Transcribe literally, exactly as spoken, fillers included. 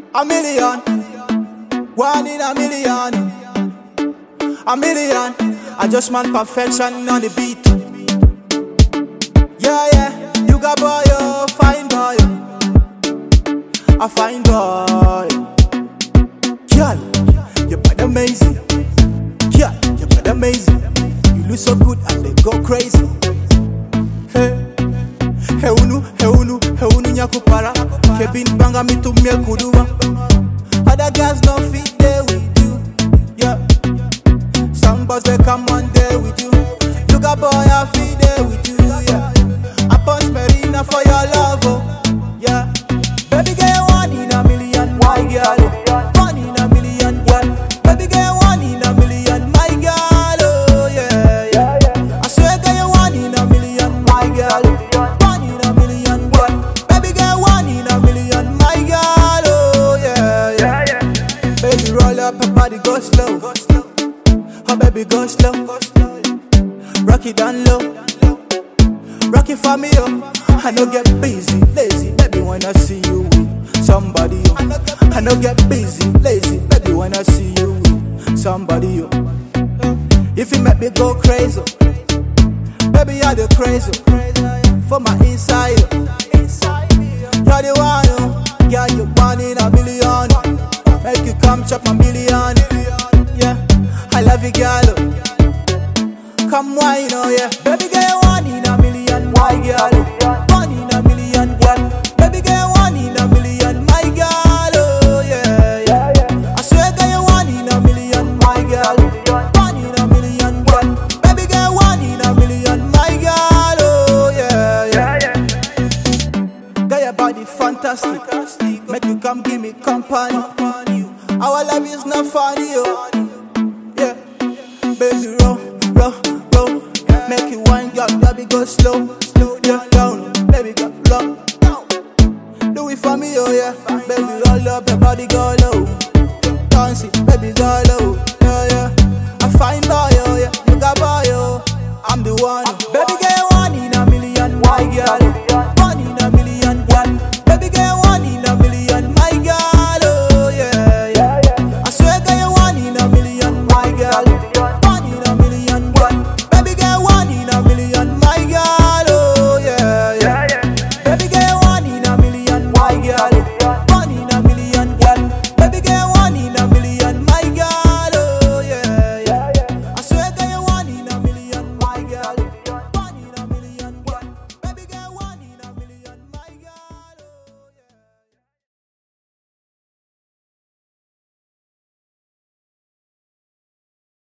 A million, one in a million, a million. I just want perfection on the beat. Yeah, yeah, you got boy, oh, fine boy, a fine boy. Girl, you bad amazing. Girl, you bad amazing. You look so good and they go crazy. Hey, hey unu, hey unu, hey unu nyakupara. Kevin banga mi to me kuduwa. Other girls no fit there with you. Yeah, some boys they come one day with you. You got boy I fit there with you. Yeah, I punch Marina for your love. Oh, yeah, baby girl one in a million, my girl. One in a million, girl. Baby girl one in a million, my girl. Oh yeah, yeah. I swear girl you one in a million, my girl. One in a million, girl. Baby girl one in a million, my girl. Oh yeah, yeah. Baby roll up her body, go slow. Oh baby go slow. Rock it down low. Rock it for me, oh. I no get busy, lazy. Baby when I see you with somebody, oh. I no get busy, lazy. Baby when I see you with somebody, oh. If you make me go crazy, baby you're the crazy. For my inside, you're the one, oh. Yeah, you one in a million. Make you come chop my million. Yeah, I love you, girl. Come wine, oh yeah. Baby girl, one in a million, my girl. One in a million, girl. Baby girl, one in a million, my girl. Oh yeah, yeah. I swear, girl, you one in a million, my girl. One in a million, girl. Baby girl, one in a million, my girl. Oh yeah, yeah. Girl, your body fantastic. Make you come give me company. Our love is not funny, oh. Yeah, baby, roll, roll, roll. Make you wine, girl, baby, go slow, slow, yeah, down, baby, go low. Do it for me, oh yeah, baby, roll up, your body go low. Dance it, baby, go low, yeah, yeah. I find boy, oh yeah, you got boy, oh, I'm the one.